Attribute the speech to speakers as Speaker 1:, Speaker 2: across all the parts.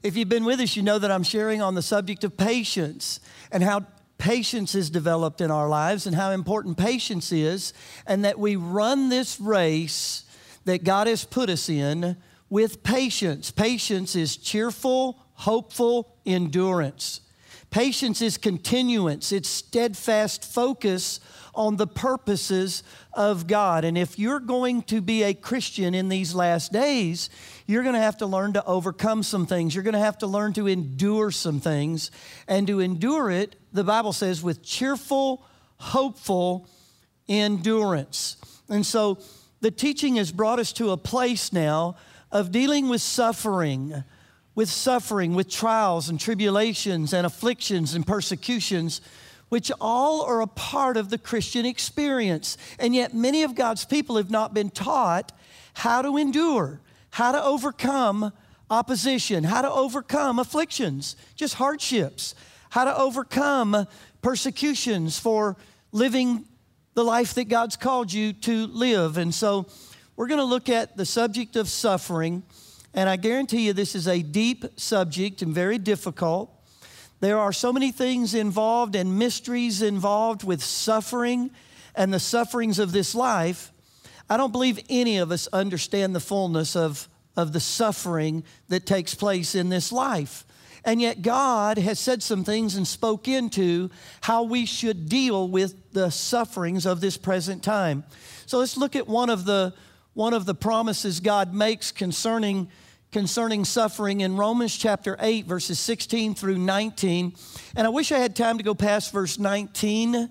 Speaker 1: If you've been with us, you know that I'm sharing on the subject of patience and how patience is developed in our lives and how important patience is, and that we run this race that God has put us in with patience. Patience is cheerful, hopeful endurance. Patience is continuance. It's steadfast focus on the purposes of God. And if you're going to be a Christian in these last days, you're going to have to learn to overcome some things. You're going to have to learn to endure some things. And to endure it, the Bible says, with cheerful, hopeful endurance. And so the teaching has brought us to a place now of dealing with suffering, with trials and tribulations and afflictions and persecutions, which all are a part of the Christian experience. And yet many of God's people have not been taught how to endure, how to overcome opposition, how to overcome afflictions, just hardships, how to overcome persecutions for living the life that God's called you to live. And so we're going to look at the subject of suffering, and I guarantee you this is a deep subject and very difficult. There are so many things involved and mysteries involved with suffering and the sufferings of this life. I don't believe any of us understand the fullness of the suffering that takes place in this life. And yet God has said some things and spoke into how we should deal with the sufferings of this present time. So let's look at one of the promises God makes concerning suffering in Romans chapter 8, verses 16 through 19. And I wish I had time to go past verse 19.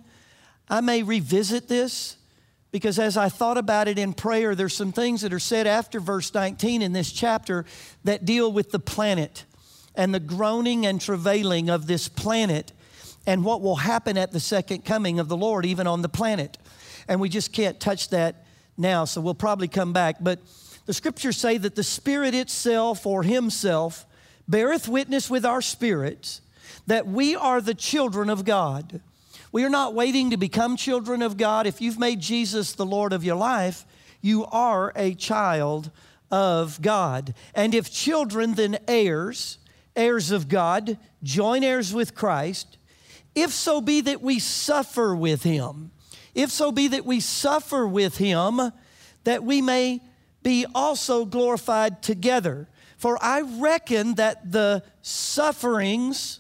Speaker 1: I may revisit this because as I thought about it in prayer, there's some things that are said after verse 19 in this chapter that deal with the planet and the groaning and travailing of this planet and what will happen at the second coming of the Lord, even on the planet. And we just can't touch that now, so we'll probably come back. But the scriptures say that the Spirit itself or Himself beareth witness with our spirits that we are the children of God. We are not waiting to become children of God. If you've made Jesus the Lord of your life, you are a child of God. And if children, then heirs, heirs of God, joint heirs with Christ, if so be that we suffer with Him. If so be that we suffer with Him, that we may be also glorified together. For I reckon that the sufferings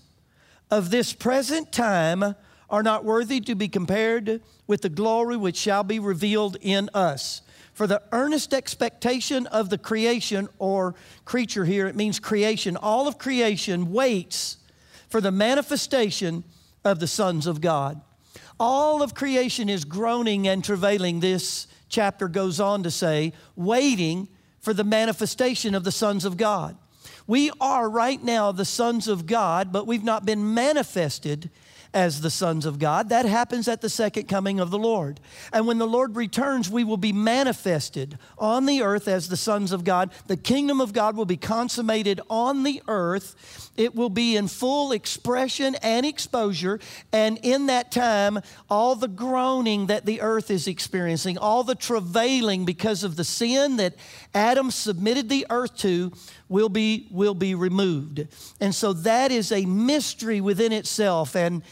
Speaker 1: of this present time are not worthy to be compared with the glory which shall be revealed in us. For the earnest expectation of the creation, or creature here, it means creation. All of creation waits for the manifestation of the sons of God. All of creation is groaning and travailing, this chapter goes on to say, waiting for the manifestation of the sons of God. We are right now the sons of God, but we've not been manifested as the sons of God. That happens at the second coming of the Lord. And when the Lord returns, we will be manifested on the earth as the sons of God. The kingdom of God will be consummated on the earth. It will be in full expression and exposure. And in that time, all the groaning that the earth is experiencing, all the travailing because of the sin that Adam submitted the earth to, will be removed. And so that is a mystery within itself and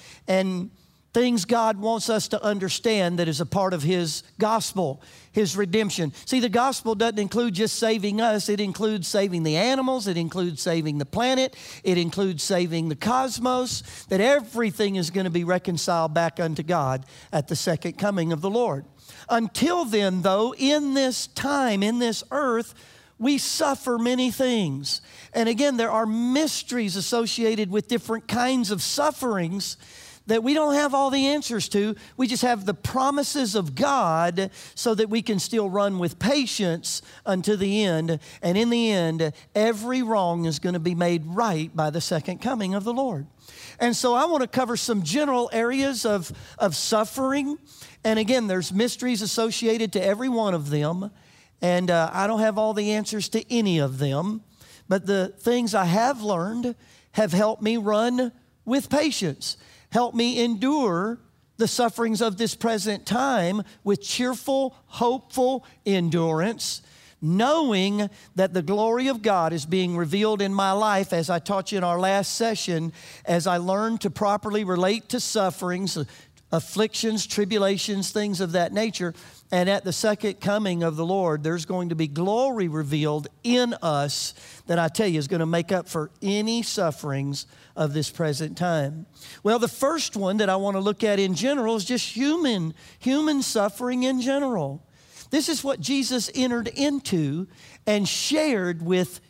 Speaker 1: things God wants us to understand that is a part of His gospel, His redemption. See, the gospel doesn't include just saving us. It includes saving the animals. It includes saving the planet. It includes saving the cosmos, that everything is going to be reconciled back unto God at the second coming of the Lord. Until then, though, in this time, in this earth, we suffer many things. And again, there are mysteries associated with different kinds of sufferings that we don't have all the answers to. We just have the promises of God so that we can still run with patience unto the end. And in the end, every wrong is going to be made right by the second coming of the Lord. And so I want to cover some general areas of suffering. And again, there's mysteries associated to every one of them. And I don't have all the answers to any of them, but the things I have learned have helped me run with patience, helped me endure the sufferings of this present time with cheerful, hopeful endurance, knowing that the glory of God is being revealed in my life, as I taught you in our last session, as I learn to properly relate to sufferings, afflictions, tribulations, things of that nature. And at the second coming of the Lord, there's going to be glory revealed in us that I tell you is going to make up for any sufferings of this present time. Well, the first one that I want to look at in general is just human suffering in general. This is what Jesus entered into and shared with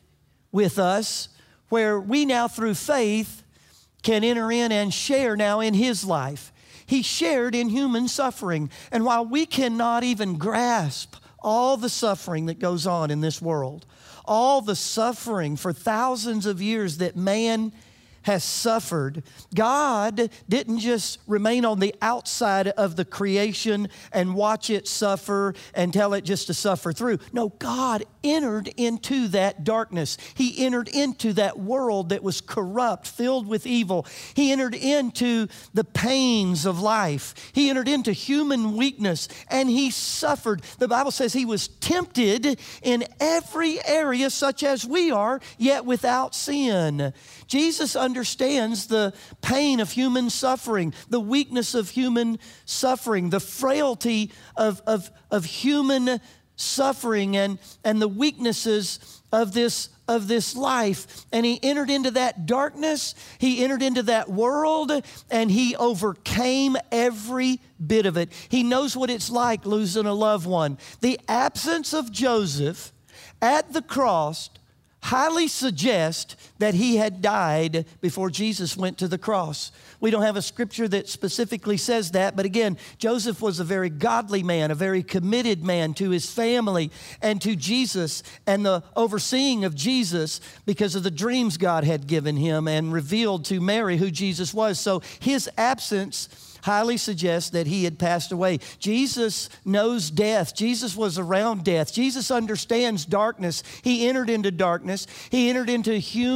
Speaker 1: us, where we now through faith can enter in and share now in His life. He shared in human suffering. And while we cannot even grasp all the suffering that goes on in this world, all the suffering for thousands of years that man has suffered, God didn't just remain on the outside of the creation and watch it suffer and tell it just to suffer through. No, God entered into that darkness. He entered into that world that was corrupt, filled with evil. He entered into the pains of life. He entered into human weakness, and He suffered. The Bible says He was tempted in every area such as we are, yet without sin. Jesus understands the pain of human suffering, the weakness of human suffering, the frailty of human suffering and the weaknesses of this life. And He entered into that darkness, He entered into that world, and He overcame every bit of it. He knows what it's like losing a loved one. The absence of Joseph at the cross highly suggest that he had died before Jesus went to the cross. We don't have a scripture that specifically says that, but again, Joseph was a very godly man, a very committed man to his family and to Jesus and the overseeing of Jesus because of the dreams God had given him and revealed to Mary who Jesus was. So his absence highly suggests that he had passed away. Jesus knows death. Jesus was around death. Jesus understands darkness. He entered into darkness. He entered into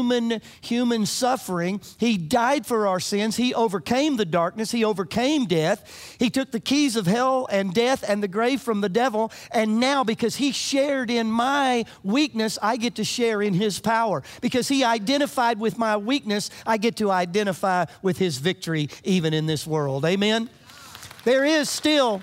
Speaker 1: human suffering. He died for our sins. He overcame the darkness. He overcame death. He took the keys of hell and death and the grave from the devil. And now, because He shared in my weakness, I get to share in His power. Because He identified with my weakness, I get to identify with His victory even in this world. Amen? There is still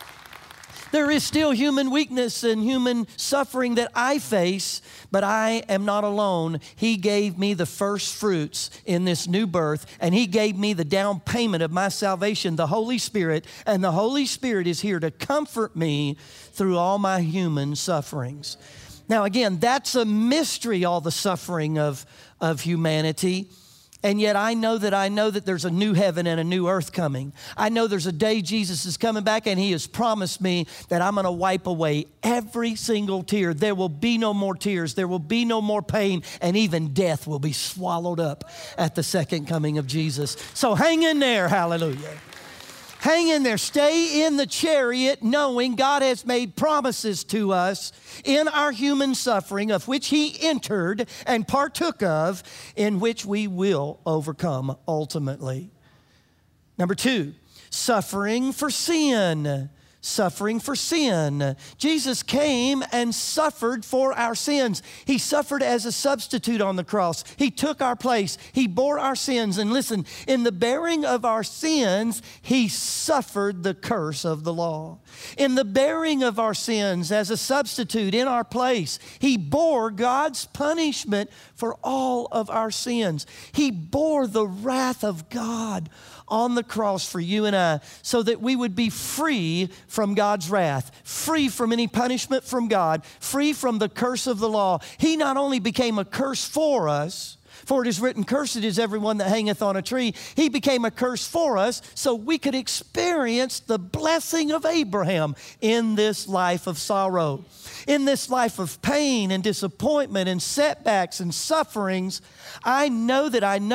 Speaker 1: human weakness and human suffering that I face, but I am not alone. He gave me the first fruits in this new birth, and He gave me the down payment of my salvation, the Holy Spirit, and the Holy Spirit is here to comfort me through all my human sufferings. Now again, that's a mystery, all the suffering of humanity. And yet I know that there's a new heaven and a new earth coming. I know there's a day Jesus is coming back, and He has promised me that I'm going to wipe away every single tear. There will be no more tears. There will be no more pain, and even death will be swallowed up at the second coming of Jesus. So hang in there, hallelujah. Hang in there. Stay in the chariot knowing God has made promises to us in our human suffering, of which He entered and partook of, in which we will overcome ultimately. Number 2, suffering for sin. Suffering for sin. Jesus came and suffered for our sins. He suffered as a substitute on the cross. He took our place. He bore our sins. And listen, in the bearing of our sins, He suffered the curse of the law. In the bearing of our sins as a substitute in our place, He bore God's punishment for all of our sins. He bore the wrath of God on the cross for you and I, so that we would be free from God's wrath, free from any punishment from God, free from the curse of the law. He not only became a curse for us, for it is written, cursed is everyone that hangeth on a tree. He became a curse for us so we could experience the blessing of Abraham in this life of sorrow. In this life of pain and disappointment and setbacks and sufferings, I know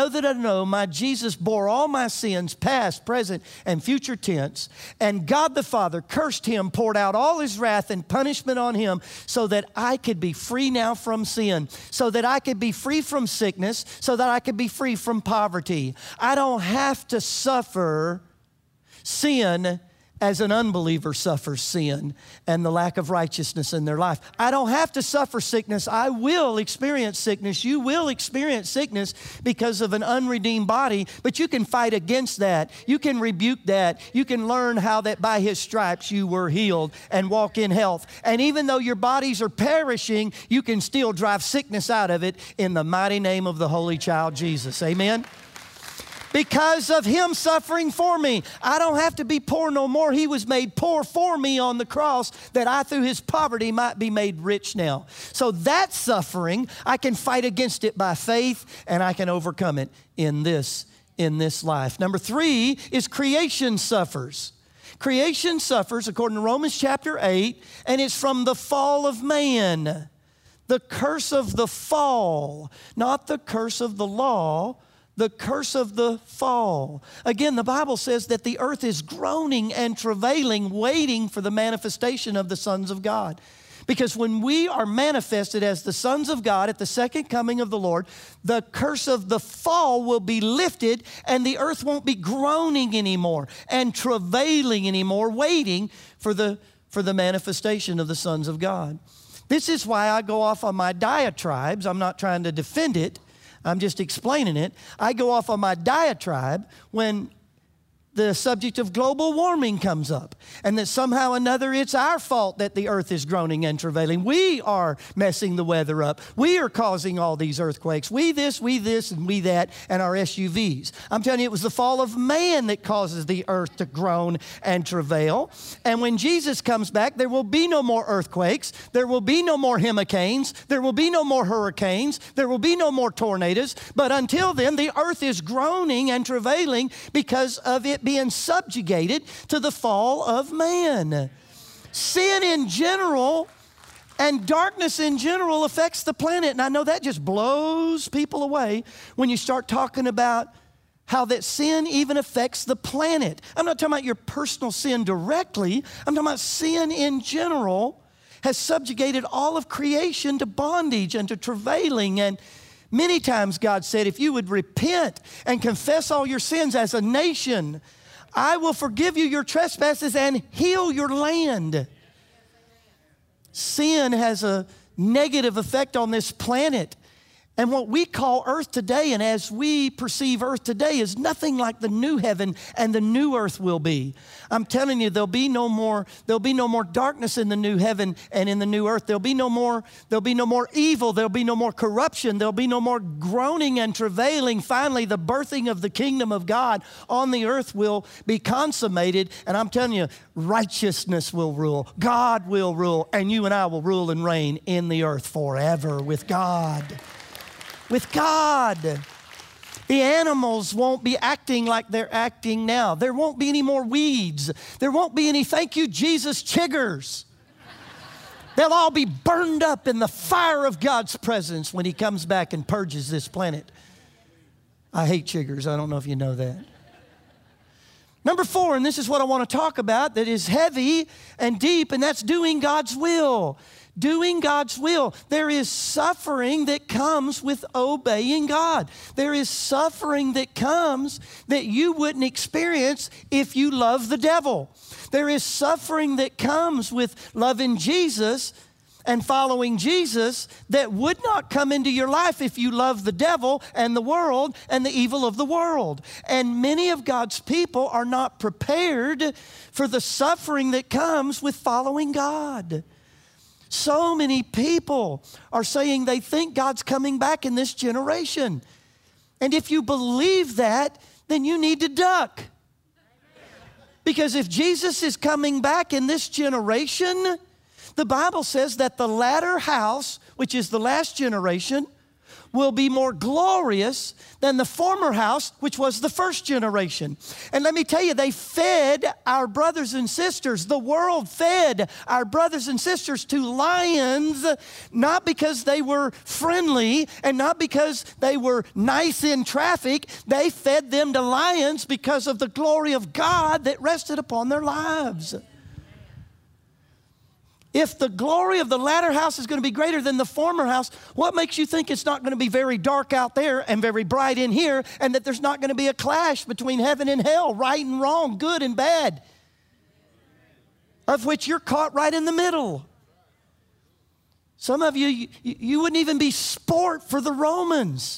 Speaker 1: my Jesus bore all my sins, past, present, and future tense. And God the Father cursed Him, poured out all His wrath and punishment on Him so that I could be free now from sin, so that I could be free from sickness, so that I could be free from poverty. I don't have to suffer sin as an unbeliever suffers sin and the lack of righteousness in their life. I don't have to suffer sickness. I will experience sickness. You will experience sickness because of an unredeemed body, but you can fight against that. You can rebuke that. You can learn how that by His stripes you were healed and walk in health. And even though your bodies are perishing, you can still drive sickness out of it in the mighty name of the Holy Child Jesus. Amen? Because of Him suffering for me. I don't have to be poor no more. He was made poor for me on the cross that I through His poverty might be made rich now. So that suffering, I can fight against it by faith and I can overcome it in this life. Number 3 is creation suffers. Creation suffers according to Romans chapter 8, and it's from the fall of man. The curse of the fall, not the curse of the law, the curse of the fall. Again, the Bible says that the earth is groaning and travailing, waiting for the manifestation of the sons of God. Because when we are manifested as the sons of God at the second coming of the Lord, the curse of the fall will be lifted and the earth won't be groaning anymore and travailing anymore, waiting for the manifestation of the sons of God. This is why I go off on my diatribes. I'm not trying to defend it. I'm just explaining it. I go off on my diatribe when the subject of global warming comes up, and that somehow or another it's our fault that the earth is groaning and travailing. We are messing the weather up. We are causing all these earthquakes. We this, and we that, and our SUVs. I'm telling you, it was the fall of man that causes the earth to groan and travail. And when Jesus comes back, there will be no more earthquakes. There will be no more hurricanes. There will be no more hurricanes. There will be no more tornadoes. But until then, the earth is groaning and travailing because of it being subjugated to the fall of man. Sin in general and darkness in general affects the planet. And I know that just blows people away when you start talking about how that sin even affects the planet. I'm not talking about your personal sin directly. I'm talking about sin in general has subjugated all of creation to bondage and to travailing. And many times God said, if you would repent and confess all your sins as a nation, I will forgive you your trespasses and heal your land. Sin has a negative effect on this planet. And what we call earth today, and as we perceive earth today, is nothing like the new heaven and the new earth will be. I'm telling you, there'll be no more darkness in the new heaven and in the new earth. There'll be no more evil. There'll be no more corruption. There'll be no more groaning and travailing. Finally, the birthing of the kingdom of God on the earth will be consummated. And I'm telling you, righteousness will rule. God will rule. And you and I will rule and reign in the earth forever with God. With God. The animals won't be acting like they're acting now. There won't be any more weeds. There won't be any thank you, Jesus chiggers. They'll all be burned up in the fire of God's presence when He comes back and purges this planet. I hate chiggers. I don't know if you know that. Number 4, and this is what I want to talk about that is heavy and deep, and that's doing God's will. Doing God's will. There is suffering that comes with obeying God. There is suffering that comes that you wouldn't experience if you love the devil. There is suffering that comes with loving Jesus and following Jesus that would not come into your life if you love the devil and the world and the evil of the world. And many of God's people are not prepared for the suffering that comes with following God. So many people are saying they think God's coming back in this generation. And if you believe that, then you need to duck. Because if Jesus is coming back in this generation, the Bible says that the latter house, which is the last generation, will be more glorious than the former house, which was the first generation. And let me tell you, they fed our brothers and sisters. The world fed our brothers and sisters to lions, not because they were friendly and not because they were nice in traffic. They fed them to lions because of the glory of God that rested upon their lives. If the glory of the latter house is going to be greater than the former house, what makes you think it's not going to be very dark out there and very bright in here, and that there's not going to be a clash between heaven and hell, right and wrong, good and bad? of which you're caught right in the middle. Some of you, you wouldn't even be sport for the Romans.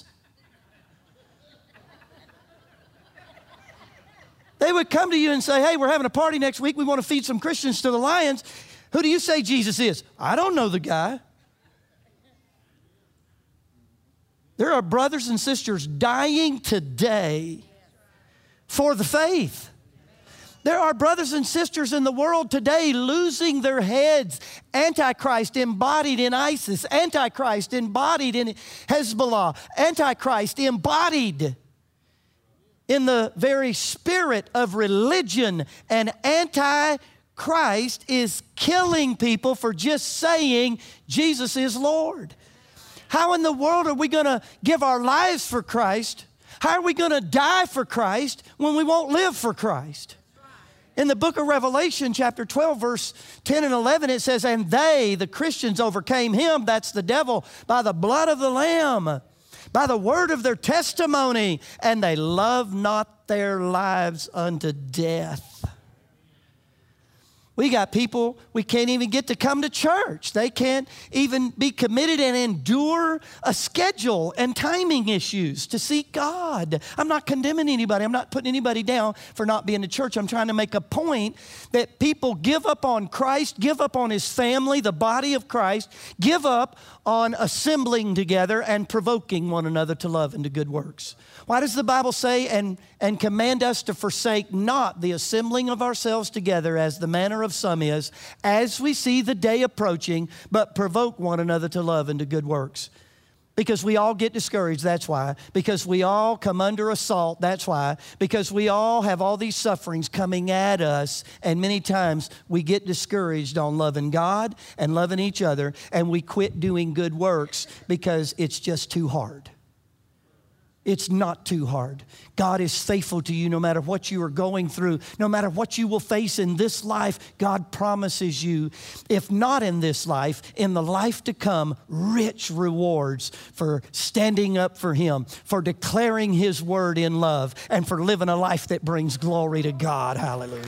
Speaker 1: They would come to you and say, hey, we're having a party next week. We want to feed some Christians to the lions. Who do you say Jesus is? I don't know the guy. There are brothers and sisters dying today for the faith. There are brothers and sisters in the world today losing their heads. Antichrist embodied in ISIS. Antichrist embodied in Hezbollah. Antichrist embodied in the very spirit of religion. And Antichrist is killing people for just saying Jesus is Lord. How in the world are we going to give our lives for Christ? How are we going to die for Christ when we won't live for Christ? In the book of Revelation, chapter 12, verse 10 and 11, it says, and they, the Christians, overcame him, that's the devil, by the blood of the Lamb, by the word of their testimony, and they loved not their lives unto death. We got people, we can't even get to come to church. They can't even be committed and endure a schedule and timing issues to seek God. I'm not condemning anybody. I'm not putting anybody down for not being to church. I'm trying to make a point that people give up on Christ, give up on his family, the body of Christ, give up on assembling together and provoking one another to love and to good works. Why does the Bible say and command us to forsake not the assembling of ourselves together as the manner of some is, as we see the day approaching, but provoke one another to love and to good works? Because we all get discouraged, that's why. Because we all come under assault, that's why. Because we all have all these sufferings coming at us, and many times we get discouraged on loving God and loving each other, and we quit doing good works because it's just too hard. It's not too hard. God is faithful to you no matter what you are going through, no matter what you will face in this life. God promises you, if not in this life, in the life to come, rich rewards for standing up for him, for declaring his word in love, and for living a life that brings glory to God. Hallelujah.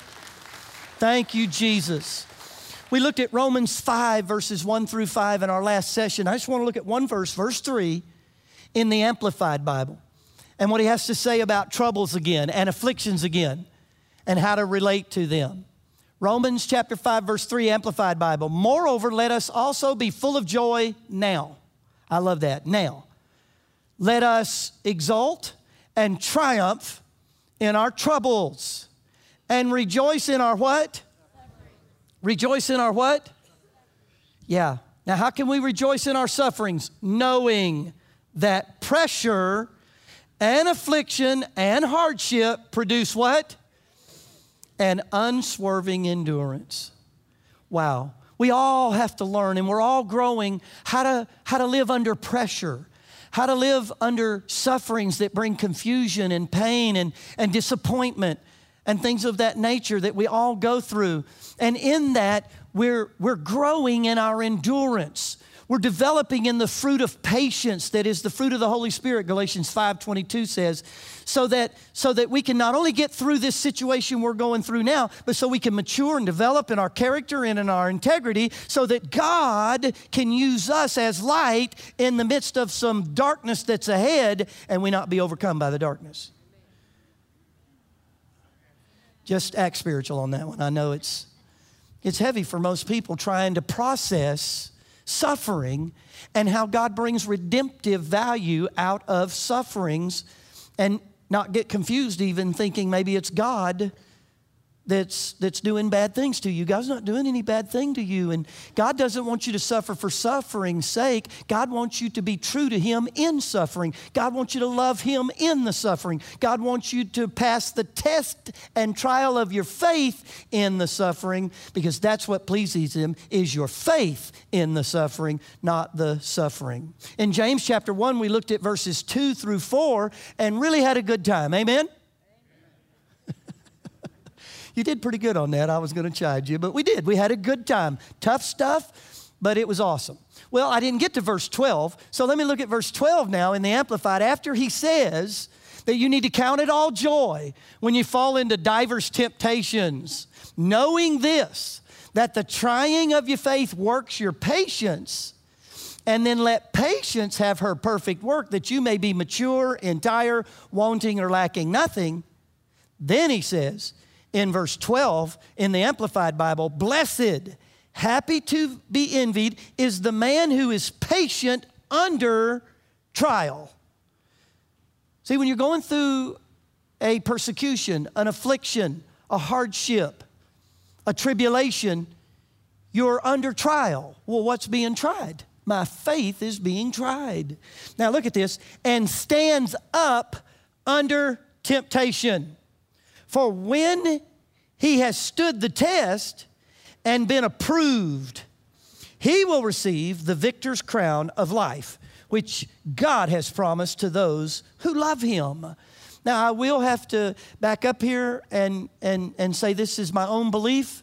Speaker 1: Thank you, Jesus. We looked at Romans 5, verses 1 through 5 in our last session. I just want to look at one verse, verse 3, in the Amplified Bible, and what he has to say about troubles again and afflictions again and how to relate to them. Romans chapter 5, verse 3, Amplified Bible. Moreover, let us also be full of joy now. I love that. Now, let us exult and triumph in our troubles and rejoice in our what? Rejoice in our what? Yeah. Now, how can we rejoice in our sufferings? Knowing that pressure and affliction and hardship produce what? An unswerving endurance. Wow. We all have to learn, and we're all growing how to live under pressure, how to live under sufferings that bring confusion and pain and disappointment and things of that nature that we all go through. And in that, we're growing in our endurance. We're developing in the fruit of patience that is the fruit of the Holy Spirit, Galatians 5:22 says, so that we can not only get through this situation we're going through now, but so we can mature and develop in our character and in our integrity so that God can use us as light in the midst of some darkness that's ahead and we not be overcome by the darkness. Just act spiritual on that one. I know it's heavy for most people trying to process suffering and how God brings redemptive value out of sufferings and not get confused even thinking maybe it's God that's doing bad things to you. God's not doing any bad thing to you, and God doesn't want you to suffer for suffering's sake. God wants you to be true to him in suffering. God wants you to love him in the suffering. God wants you to pass the test and trial of your faith in the suffering, because that's what pleases him, is your faith in the suffering, not the suffering. In James chapter 1, we looked at verses 2 through 4 and really had a good time. Amen? You did pretty good on that. I was going to chide you, but we did. We had a good time. Tough stuff, but it was awesome. Well, I didn't get to verse 12, so let me look at verse 12 now in the Amplified. After he says that you need to count it all joy when you fall into diverse temptations, knowing this, that the trying of your faith works your patience, and then let patience have her perfect work, that you may be mature, entire, wanting or lacking nothing. Then he says in verse 12 in the Amplified Bible, blessed, happy to be envied is the man who is patient under trial. See, when you're going through a persecution, an affliction, a hardship, a tribulation, you're under trial. Well, what's being tried? My faith is being tried. Now look at this. And stands up under temptation. For when he has stood the test and been approved, he will receive the victor's crown of life, which God has promised to those who love him. Now, I will have to back up here and say this is my own belief.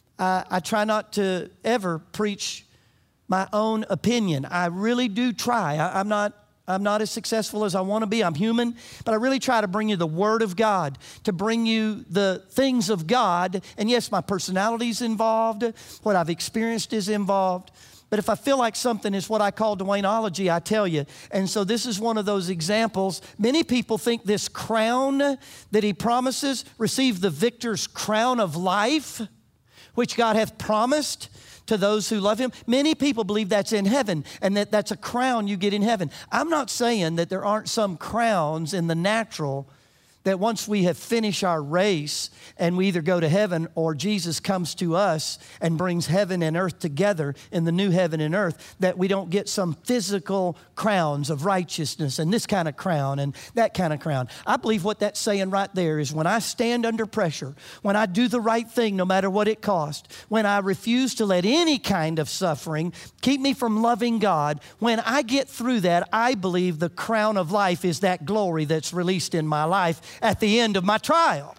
Speaker 1: I try not to ever preach my own opinion. I really do try. I'm not as successful as I want to be. I'm human, but I really try to bring you the Word of God, to bring you the things of God. And yes, my personality's involved. What I've experienced is involved. But if I feel like something is what I call Dwayneology, I tell you. And so this is one of those examples. Many people think this crown that he promises, receive the victor's crown of life, which God hath promised to those who love him. Many people believe that's in heaven and that that's a crown you get in heaven. I'm not saying that there aren't some crowns in the natural that once we have finished our race and we either go to heaven or Jesus comes to us and brings heaven and earth together in the new heaven and earth, that we don't get some physical crowns of righteousness and this kind of crown and that kind of crown. I believe what that's saying right there is when I stand under pressure, when I do the right thing no matter what it costs, when I refuse to let any kind of suffering keep me from loving God, when I get through that, I believe the crown of life is that glory that's released in my life at the end of my trial.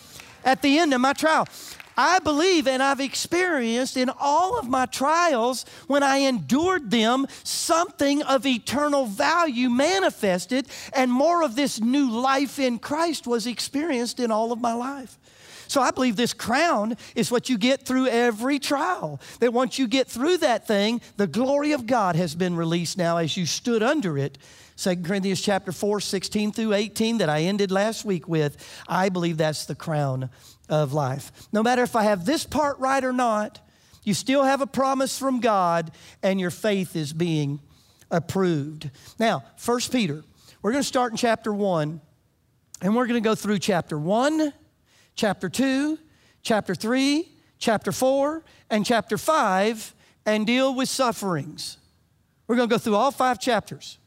Speaker 1: At the end of my trial. I believe and I've experienced in all of my trials, when I endured them, something of eternal value manifested, and more of this new life in Christ was experienced in all of my life. So I believe this crown is what you get through every trial. That once you get through that thing, the glory of God has been released now as you stood under it. 2 Corinthians chapter 4, 16 through 18 that I ended last week with, I believe that's the crown of life. No matter if I have this part right or not, you still have a promise from God and your faith is being approved. Now, 1 Peter, we're going to start in chapter 1 and we're going to go through chapter 1, chapter 2, chapter 3, chapter 4, and chapter 5 and deal with sufferings. We're going to go through all 5 chapters.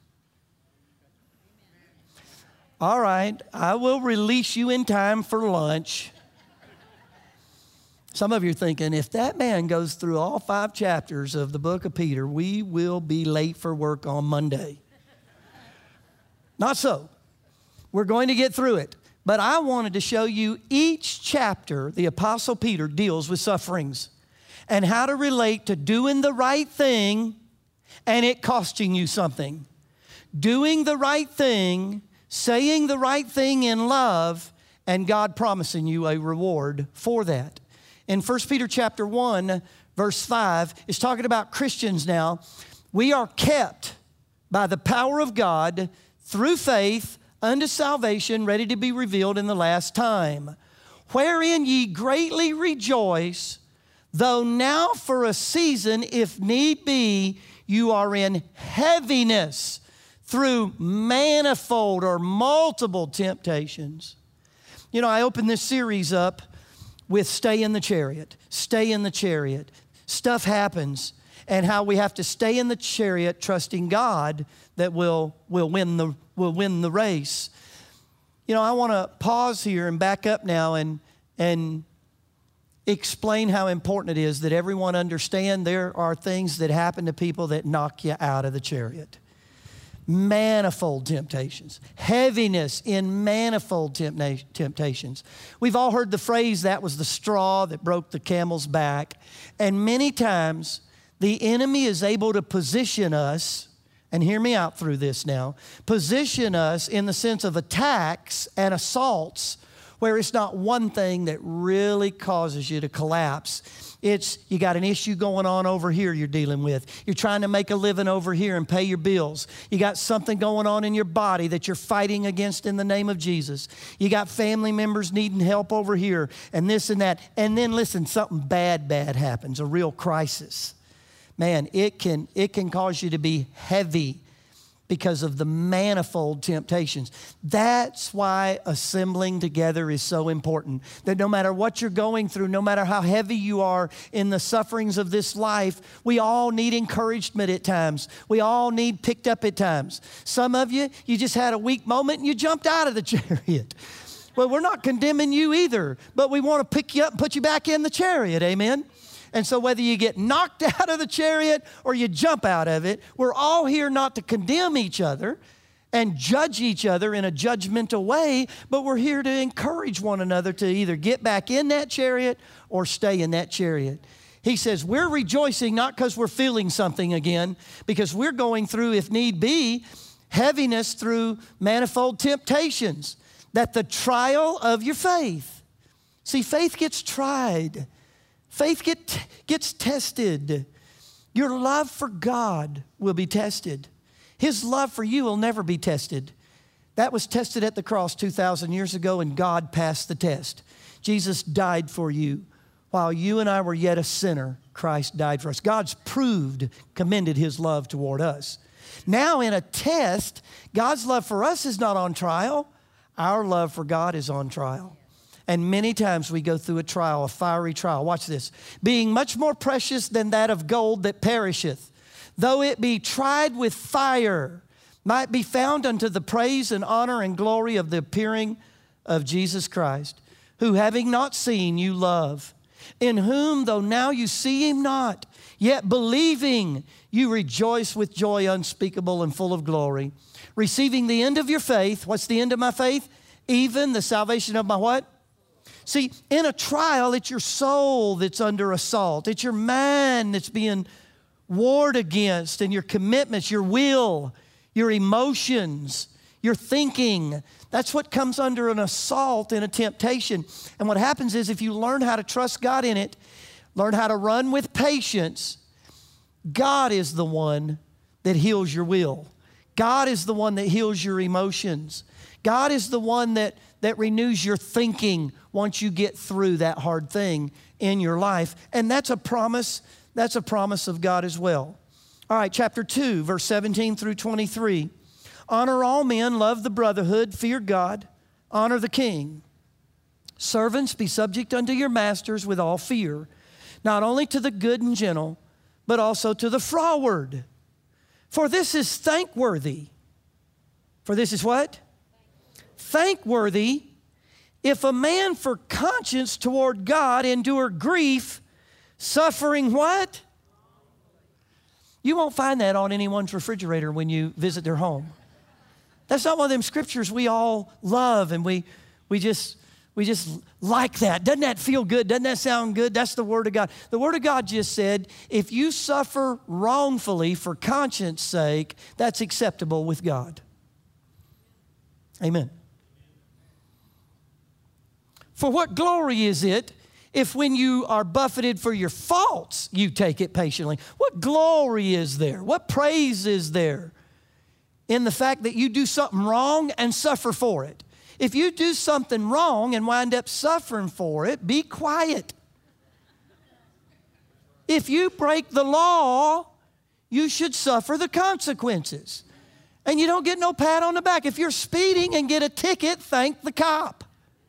Speaker 1: All right, I will release you in time for lunch. Some of you are thinking, if that man goes through all 5 chapters of the book of Peter, we will be late for work on Monday. Not so. We're going to get through it. But I wanted to show you each chapter the Apostle Peter deals with sufferings and how to relate to doing the right thing and it costing you something. Doing the right thing, saying the right thing in love, and God promising you a reward for that. In 1 Peter chapter 1, verse 5, it's talking about Christians now. We are kept by the power of God through faith unto salvation, ready to be revealed in the last time. Wherein ye greatly rejoice, though now for a season, if need be, you are in heaviness through manifold or multiple temptations. You know, I opened this series up with stay in the chariot. Stay in the chariot. Stuff happens, and how we have to stay in the chariot, trusting God that we'll win the race. You know, I want to pause here and back up now and explain how important it is that everyone understand there are things that happen to people that knock you out of the chariot. Manifold temptations, heaviness in manifold temptations. We've all heard the phrase, that was the straw that broke the camel's back. And many times the enemy is able to position us, and hear me out through this now, position us in the sense of attacks and assaults where it's not one thing that really causes you to collapse. It's you got an issue going on over here you're dealing with. You're trying to make a living over here and pay your bills. You got something going on in your body that you're fighting against in the name of Jesus. You got family members needing help over here and this and that. And then listen, something bad happens, a real crisis. Man, it can cause you to be heavy because of the manifold temptations. That's why assembling together is so important. That no matter what you're going through, no matter how heavy you are in the sufferings of this life, we all need encouragement at times. We all need picked up at times. Some of you just had a weak moment and you jumped out of the chariot. Well, we're not condemning you either, but we want to pick you up and put you back in the chariot, amen? And so whether you get knocked out of the chariot or you jump out of it, we're all here not to condemn each other and judge each other in a judgmental way, but we're here to encourage one another to either get back in that chariot or stay in that chariot. He says, we're rejoicing not because we're feeling something again, because we're going through, if need be, heaviness through manifold temptations, that the trial of your faith. See, faith gets tried. Faith gets tested. Your love for God will be tested. His love for you will never be tested. That was tested at the cross 2,000 years ago, and God passed the test. Jesus died for you. While you and I were yet a sinner, Christ died for us. God's commended His love toward us. Now in a test, God's love for us is not on trial. Our love for God is on trial. And many times we go through a trial, a fiery trial. Watch this. Being much more precious than that of gold that perisheth, though it be tried with fire, might be found unto the praise and honor and glory of the appearing of Jesus Christ, who having not seen you love, in whom though now you see Him not, yet believing you rejoice with joy unspeakable and full of glory, receiving the end of your faith. What's the end of my faith? Even the salvation of my what? See, in a trial, it's your soul that's under assault. It's your mind that's being warred against, and your commitments, your will, your emotions, your thinking. That's what comes under an assault in a temptation. And what happens is if you learn how to trust God in it, learn how to run with patience, God is the one that heals your will. God is the one that heals your emotions. God is the one that renews your thinking once you get through that hard thing in your life. And that's a promise of God as well. All right, chapter 2, verse 17 through 23. Honor all men, love the brotherhood, fear God, honor the king. Servants, be subject unto your masters with all fear, not only to the good and gentle, but also to the froward. For this is thankworthy. For this is what? Thankworthy, if a man for conscience toward God endure grief, suffering what? You won't find that on anyone's refrigerator when you visit their home. That's not one of them scriptures we all love and we just like that. Doesn't that feel good? Doesn't that sound good? That's the Word of God. The Word of God just said, if you suffer wrongfully for conscience sake, that's acceptable with God. Amen. For what glory is it if when you are buffeted for your faults, you take it patiently? What glory is there? What praise is there in the fact that you do something wrong and suffer for it? If you do something wrong and wind up suffering for it, be quiet. If you break the law, you should suffer the consequences. And you don't get no pat on the back. If you're speeding and get a ticket, thank the cop.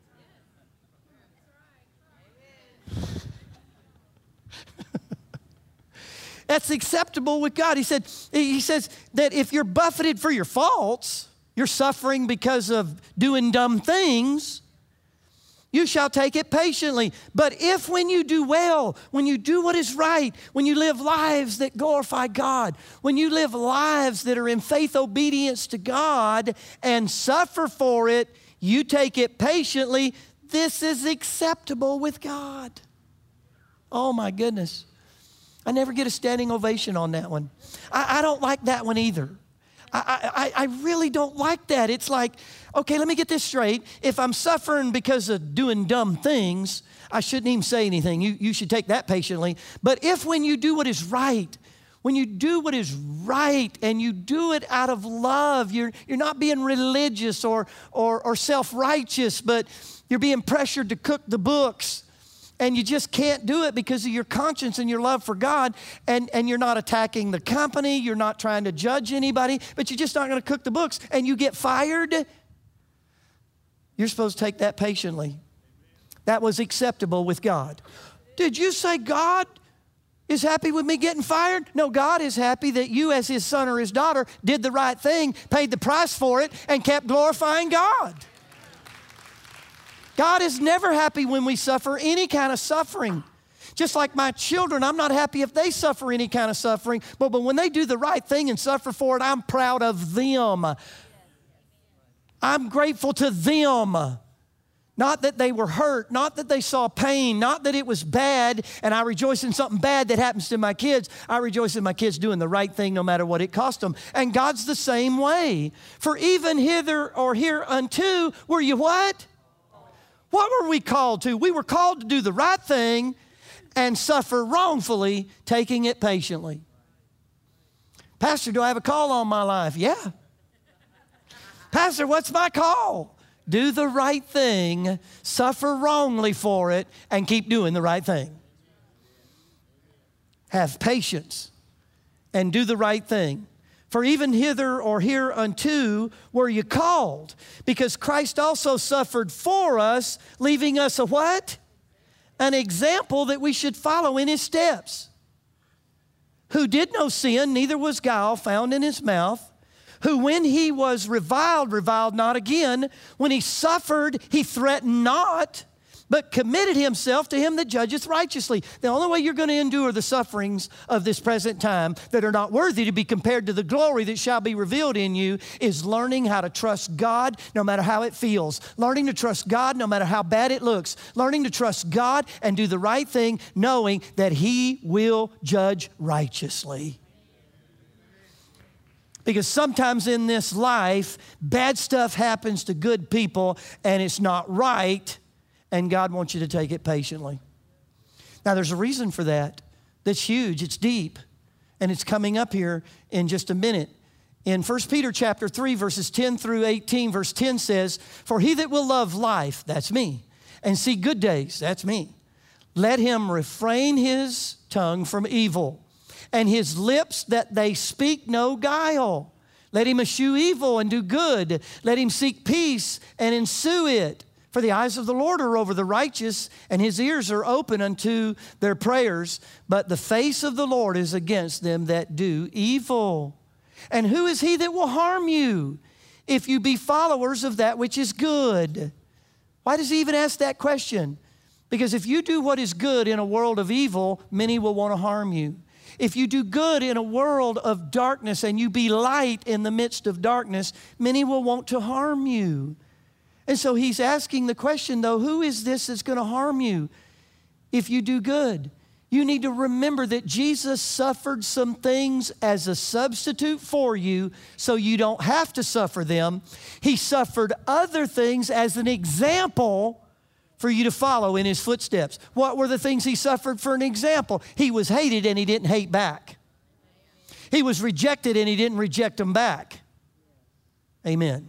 Speaker 1: That's acceptable with God. He says that if you're buffeted for your faults, you're suffering because of doing dumb things, you shall take it patiently. But if when you do well, when you do what is right, when you live lives that glorify God, when you live lives that are in faith obedience to God and suffer for it, you take it patiently. This is acceptable with God. Oh my goodness. I never get a standing ovation on that one. I don't like that one either. I really don't like that. It's like, okay, let me get this straight. If I'm suffering because of doing dumb things, I shouldn't even say anything. You should take that patiently. But if when you do what is right, when you do what is right and you do it out of love, you're not being religious or self-righteous, but you're being pressured to cook the books. And you just can't do it because of your conscience and your love for God. And you're not attacking the company. You're not trying to judge anybody. But you're just not going to cook the books. And you get fired. You're supposed to take that patiently. That was acceptable with God. Did you say God is happy with me getting fired? No, God is happy that you as his son or his daughter did the right thing, paid the price for it, and kept glorifying God. God is never happy when we suffer any kind of suffering. Just like my children, I'm not happy if they suffer any kind of suffering, but when they do the right thing and suffer for it, I'm proud of them. I'm grateful to them. Not that they were hurt, not that they saw pain, not that it was bad, and I rejoice in something bad that happens to my kids. I rejoice in my kids doing the right thing no matter what it cost them. And God's the same way. For even hither or hereunto were you what? What were we called to? We were called to do the right thing and suffer wrongfully, taking it patiently. Pastor, do I have a call on my life? Yeah. Pastor, what's my call? Do the right thing, suffer wrongly for it, and keep doing the right thing. Have patience and do the right thing. For even hither or hereunto were you called, because Christ also suffered for us, leaving us a what? An example that we should follow in his steps. Who did no sin, neither was guile found in his mouth. Who when he was reviled not again. When he suffered, he threatened not, but committed himself to him that judgeth righteously. The only way you're going to endure the sufferings of this present time that are not worthy to be compared to the glory that shall be revealed in you is learning how to trust God no matter how it feels. Learning to trust God no matter how bad it looks. Learning to trust God and do the right thing knowing that he will judge righteously. Because sometimes in this life, bad stuff happens to good people and it's not right. And God wants you to take it patiently. Now, there's a reason for that that's huge. It's deep. And it's coming up here in just a minute. In 1 Peter chapter 3, verses 10 through 18, verse 10 says, For he that will love life, that's me, and see good days, that's me, let him refrain his tongue from evil, and his lips that they speak no guile. Let him eschew evil and do good. Let him seek peace and ensue it. For the eyes of the Lord are over the righteous, and his ears are open unto their prayers. But the face of the Lord is against them that do evil. And who is he that will harm you if you be followers of that which is good? Why does he even ask that question? Because if you do what is good in a world of evil, many will want to harm you. If you do good in a world of darkness and you be light in the midst of darkness, many will want to harm you. And so he's asking the question, though, who is this that's going to harm you if you do good? You need to remember that Jesus suffered some things as a substitute for you so you don't have to suffer them. He suffered other things as an example for you to follow in his footsteps. What were the things he suffered for an example? He was hated and he didn't hate back. He was rejected and he didn't reject them back. Amen.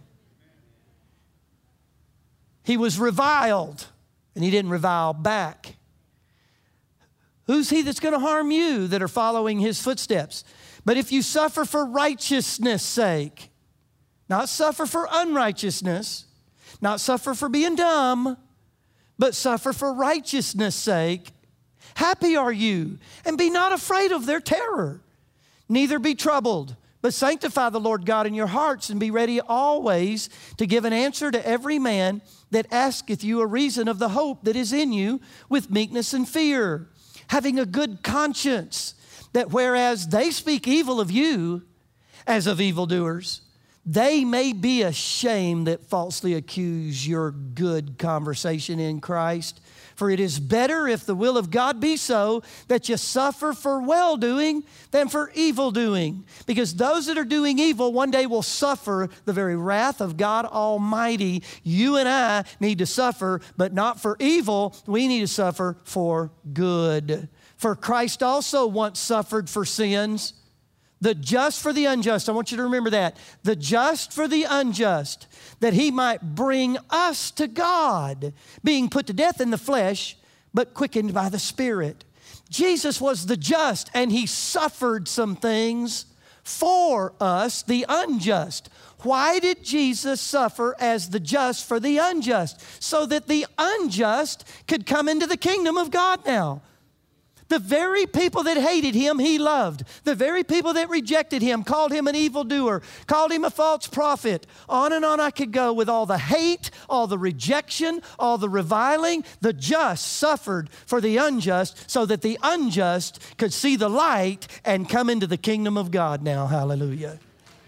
Speaker 1: He was reviled, and he didn't revile back. Who's he that's going to harm you that are following his footsteps? But if you suffer for righteousness' sake, not suffer for unrighteousness, not suffer for being dumb, but suffer for righteousness' sake, happy are you, and be not afraid of their terror. Neither be troubled, but sanctify the Lord God in your hearts, and be ready always to give an answer to every man that asketh you a reason of the hope that is in you with meekness and fear, having a good conscience, that whereas they speak evil of you as of evildoers, they may be ashamed that falsely accuse your good conversation in Christ. For it is better, if the will of God be so, that you suffer for well-doing than for evil-doing. Because those that are doing evil one day will suffer the very wrath of God Almighty. You and I need to suffer, but not for evil. We need to suffer for good. For Christ also once suffered for sins, the just for the unjust. I want you to remember that. The just for the unjust, that he might bring us to God, being put to death in the flesh, but quickened by the Spirit. Jesus was the just, and he suffered some things for us, the unjust. Why did Jesus suffer as the just for the unjust? So that the unjust could come into the kingdom of God now. The very people that hated him, he loved. The very people that rejected him, called him an evildoer, called him a false prophet. On and on I could go with all the hate, all the rejection, all the reviling. The just suffered for the unjust so that the unjust could see the light and come into the kingdom of God now. Hallelujah.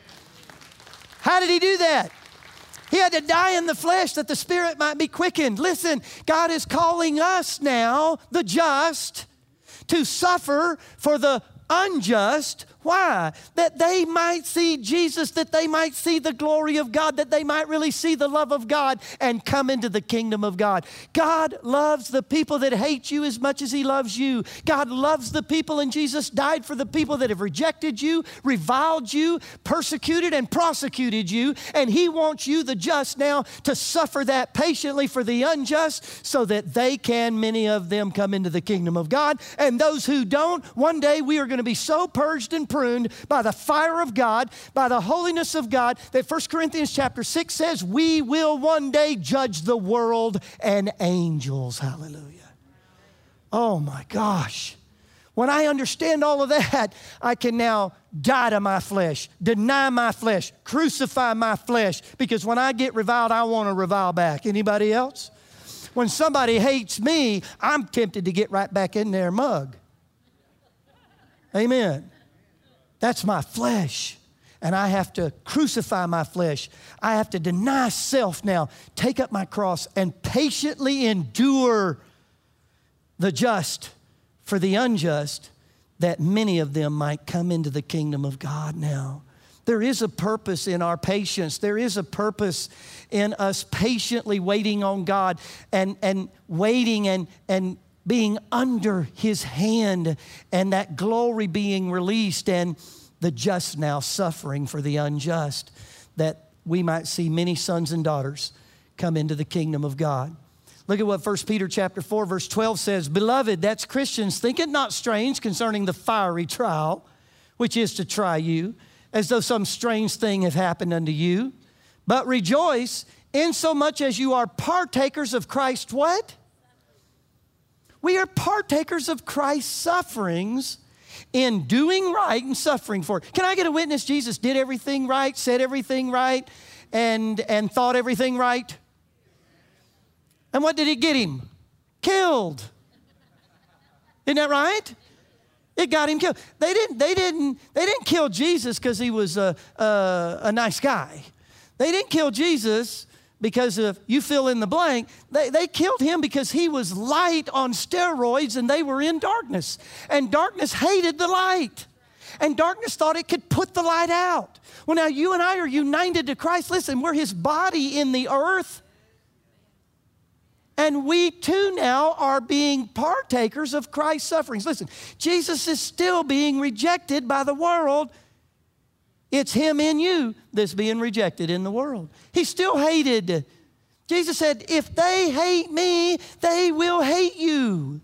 Speaker 1: How did he do that? He had to die in the flesh that the Spirit might be quickened. Listen, God is calling us now, the just, to suffer for the unjust. Why? That they might see Jesus, that they might see the glory of God, that they might really see the love of God and come into the kingdom of God. God loves the people that hate you as much as he loves you. God loves the people, and Jesus died for the people that have rejected you, reviled you, persecuted and prosecuted you, and he wants you, the just, now to suffer that patiently for the unjust so that they can, many of them, come into the kingdom of God. And those who don't, one day we are going to be so purged and pruned by the fire of God, by the holiness of God, that 1 Corinthians chapter 6 says we will one day judge the world and angels. Hallelujah. Oh my gosh. When I understand all of that, I can now die to my flesh, deny my flesh, crucify my flesh, because when I get reviled, I want to revile back. Anybody else? When somebody hates me, I'm tempted to get right back in their mug. Amen. That's my flesh, and I have to crucify my flesh. I have to deny self now, take up my cross, and patiently endure the just for the unjust, that many of them might come into the kingdom of God now. There is a purpose in our patience. There is a purpose in us patiently waiting on God and waiting and being under his hand, and that glory being released, and the just now suffering for the unjust, that we might see many sons and daughters come into the kingdom of God. Look at what 1 Peter chapter 4 verse 12 says. Beloved, that's Christians, think it not strange concerning the fiery trial, which is to try you, as though some strange thing have happened unto you. But rejoice insomuch as you are partakers of Christ's what? We are partakers of Christ's sufferings in doing right and suffering for it. Can I get a witness? Jesus did everything right, said everything right, and thought everything right. And what did it get him? Killed. Isn't that right? It got him killed. They didn't kill Jesus because he was a nice guy. They didn't kill Jesus because of, you fill in the blank. They killed him because he was light on steroids and they were in darkness. And darkness hated the light. And darkness thought it could put the light out. Well, now you and I are united to Christ. Listen, we're his body in the earth. And we too now are being partakers of Christ's sufferings. Listen, Jesus is still being rejected by the world. It's him in you that's being rejected in the world. He's still hated. Jesus said, if they hate me, they will hate you.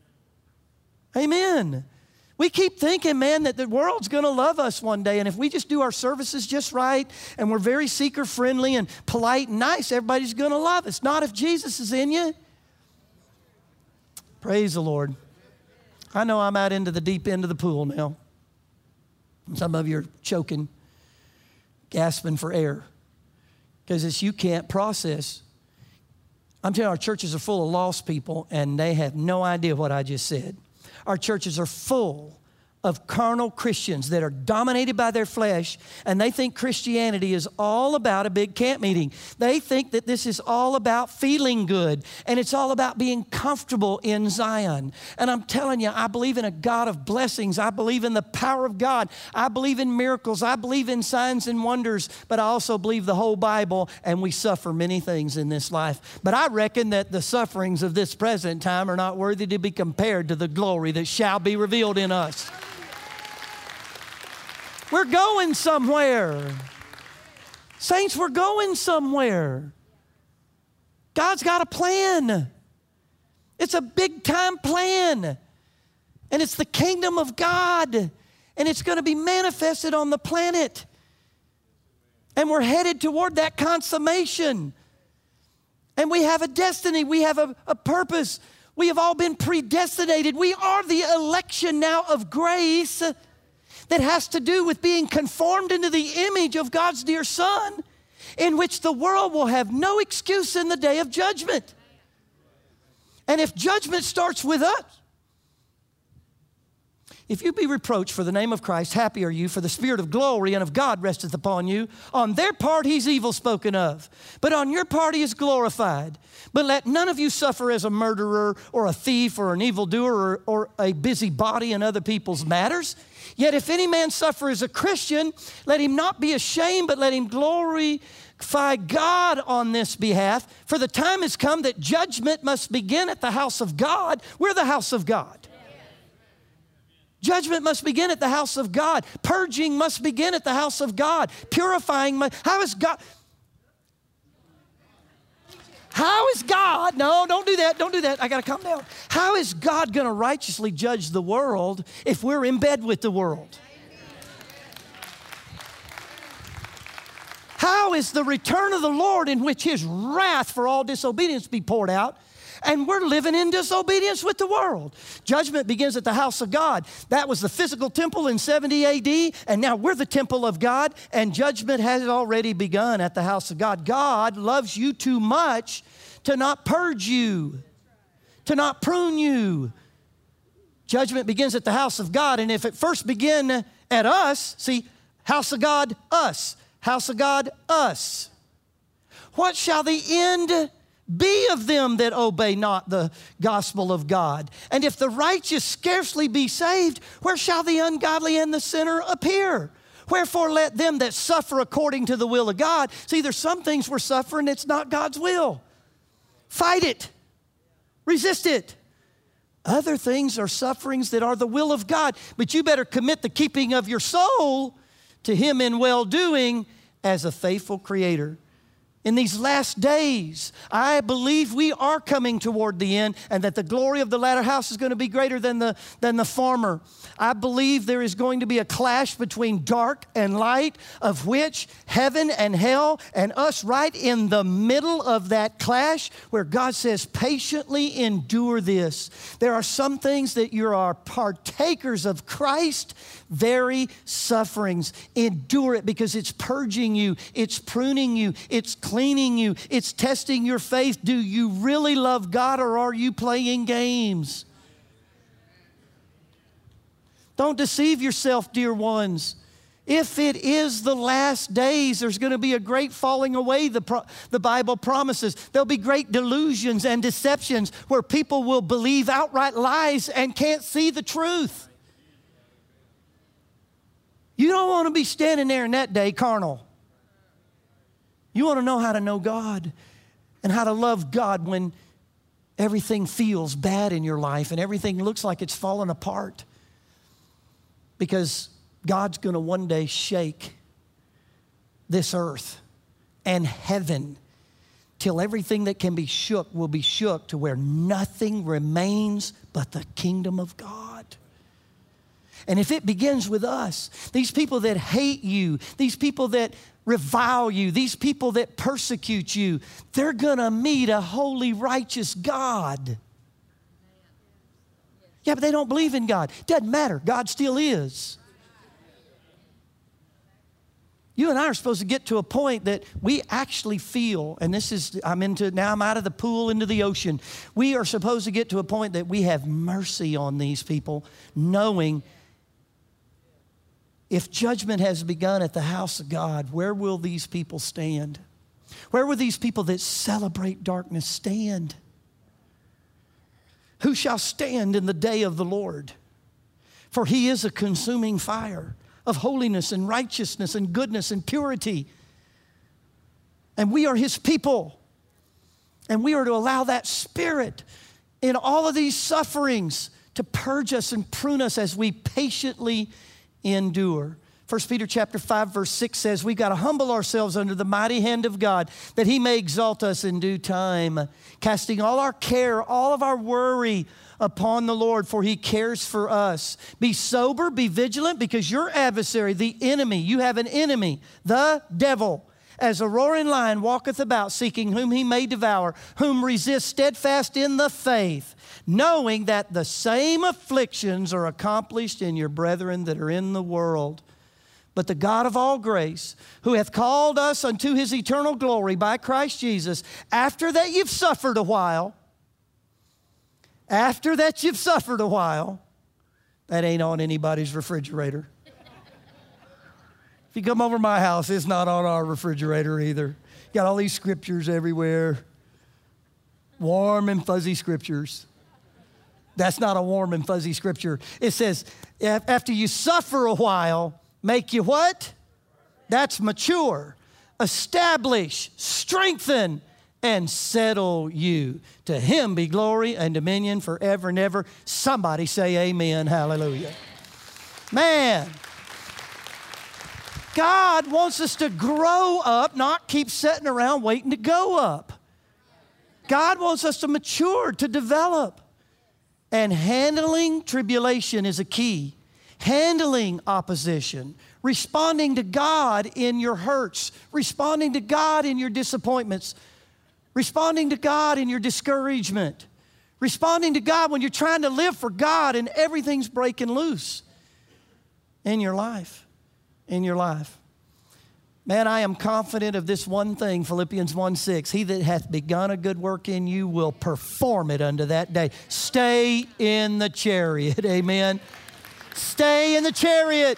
Speaker 1: Amen. We keep thinking, man, that the world's going to love us one day. And if we just do our services just right and we're very seeker-friendly and polite and nice, everybody's going to love us. Not if Jesus is in you. Praise the Lord. I know I'm out into the deep end of the pool now. Some of you are choking, gasping for air, because it's you can't process. I'm telling you, our churches are full of lost people, and they have no idea what I just said. Our churches are full of carnal Christians that are dominated by their flesh, and they think Christianity is all about a big camp meeting. They think that this is all about feeling good, and it's all about being comfortable in Zion. And I'm telling you, I believe in a God of blessings. I believe in the power of God. I believe in miracles. I believe in signs and wonders, but I also believe the whole Bible, and we suffer many things in this life. But I reckon that the sufferings of this present time are not worthy to be compared to the glory that shall be revealed in us. We're going somewhere. Saints, we're going somewhere. God's got a plan. It's a big time plan. And it's the kingdom of God. And it's going to be manifested on the planet. And we're headed toward that consummation. And we have a destiny. We have a purpose. We have all been predestinated. We are the election now of grace that has to do with being conformed into the image of God's dear Son, in which the world will have no excuse in the day of judgment. And if judgment starts with us, if you be reproached for the name of Christ, happy are you, for the Spirit of glory and of God resteth upon you. On their part he's evil spoken of, but on your part he is glorified. But let none of you suffer as a murderer or a thief or an evildoer or a busybody in other people's matters. Yet if any man suffer as a Christian, let him not be ashamed, but let him glorify God on this behalf. For the time has come that judgment must begin at the house of God. We're the house of God. Judgment must begin at the house of God. Purging must begin at the house of God. Purifying how is God? How is God? No, don't do that. Don't do that. I got to calm down. How is God going to righteously judge the world if we're in bed with the world? How is the return of the Lord in which his wrath for all disobedience be poured out? And we're living in disobedience with the world. Judgment begins at the house of God. That was the physical temple in 70 AD, and now we're the temple of God, and judgment has already begun at the house of God. God loves you too much to not purge you, to not prune you. Judgment begins at the house of God, and if it first begin at us, see, house of God, us. House of God, us. What shall the end be of them that obey not the gospel of God? And if the righteous scarcely be saved, where shall the ungodly and the sinner appear? Wherefore let them that suffer according to the will of God. See, there's some things we're suffering, it's not God's will. Fight it. Resist it. Other things are sufferings that are the will of God. But you better commit the keeping of your soul to him in well-doing as a faithful creator. In these last days, I believe we are coming toward the end, and that the glory of the latter house is going to be greater than the former. I believe there is going to be a clash between dark and light, of which heaven and hell, and us right in the middle of that clash, where God says, patiently endure this. There are some things that you are partakers of Christ's very sufferings. Endure it, because it's purging you, it's pruning you, it's cleaning you, it's testing your faith. Do you really love God, or are you playing games? Don't deceive yourself, dear ones. If it is the last days, there's going to be a great falling away, the Bible promises. There'll be great delusions and deceptions where people will believe outright lies and can't see the truth. You don't want to be standing there in that day carnal. You want to know how to know God and how to love God when everything feels bad in your life and everything looks like it's falling apart. Because God's going to one day shake this earth and heaven till everything that can be shook will be shook, to where nothing remains but the kingdom of God. And if it begins with us, these people that hate you, these people that revile you, these people that persecute you, they're going to meet a holy, righteous God. Yeah, but they don't believe in God. Doesn't matter. God still is. You and I are supposed to get to a point that we actually feel, and now I'm out of the pool into the ocean. We are supposed to get to a point that we have mercy on these people, knowing If judgment has begun at the house of God, where will these people stand? Where will these people that celebrate darkness stand? Who shall stand in the day of the Lord? For he is a consuming fire of holiness and righteousness and goodness and purity. And we are his people. And we are to allow that Spirit in all of these sufferings to purge us and prune us as we patiently endure. 1 Peter chapter 5 verse 6 says we've got to humble ourselves under the mighty hand of God that he may exalt us in due time, casting all our care, all of our worry upon the Lord, for he cares for us. Be sober, be vigilant, because your adversary, the enemy, you have an enemy, the devil, as a roaring lion walketh about, seeking whom he may devour, whom resist steadfast in the faith, knowing that the same afflictions are accomplished in your brethren that are in the world. But the God of all grace, who hath called us unto his eternal glory by Christ Jesus, after that you've suffered a while, that ain't on anybody's refrigerator. If you come over my house, it's not on our refrigerator either. Got all these scriptures everywhere. Warm and fuzzy scriptures. That's not a warm and fuzzy scripture. It says, after you suffer a while, make you what? That's mature. Establish, strengthen, and settle you. To him be glory and dominion forever and ever. Somebody say amen. Hallelujah. Man. God wants us to grow up, not keep sitting around waiting to go up. God wants us to mature, to develop. And handling tribulation is a key. Handling opposition. Responding to God in your hurts. Responding to God in your disappointments. Responding to God in your discouragement. Responding to God when you're trying to live for God and everything's breaking loose in your life. Man, I am confident of this one thing, Philippians 1:6. He that hath begun a good work in you will perform it unto that day. Stay in the chariot, amen. Stay in the chariot.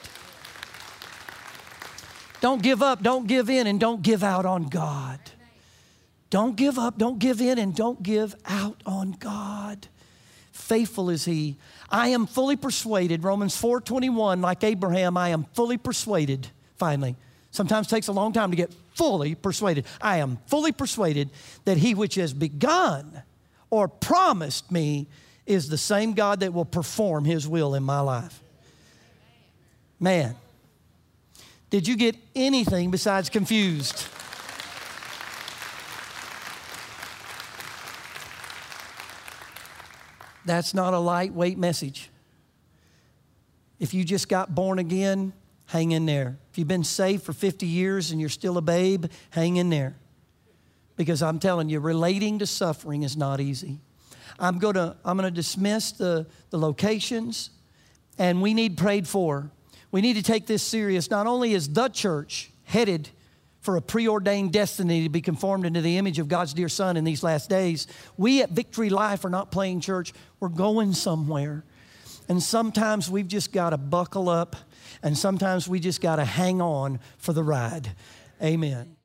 Speaker 1: Don't give up, don't give in, and don't give out on God. Don't give up, don't give in, and don't give out on God. Faithful is he. I am fully persuaded, Romans 4:21, like Abraham, I am fully persuaded, finally. Sometimes it takes a long time to get fully persuaded. I am fully persuaded that he which has begun or promised me is the same God that will perform his will in my life. Man, did you get anything besides confused? That's not a lightweight message. If you just got born again, hang in there. If you've been saved for 50 years and you're still a babe, hang in there. Because I'm telling you, relating to suffering is not easy. I'm going to dismiss the locations, and we need prayed for. We need to take this serious. Not only is the church headed for a preordained destiny to be conformed into the image of God's dear Son in these last days, we at Victory Life are not playing church. We're going somewhere. And sometimes we've just got to buckle up, and sometimes we just got to hang on for the ride. Amen.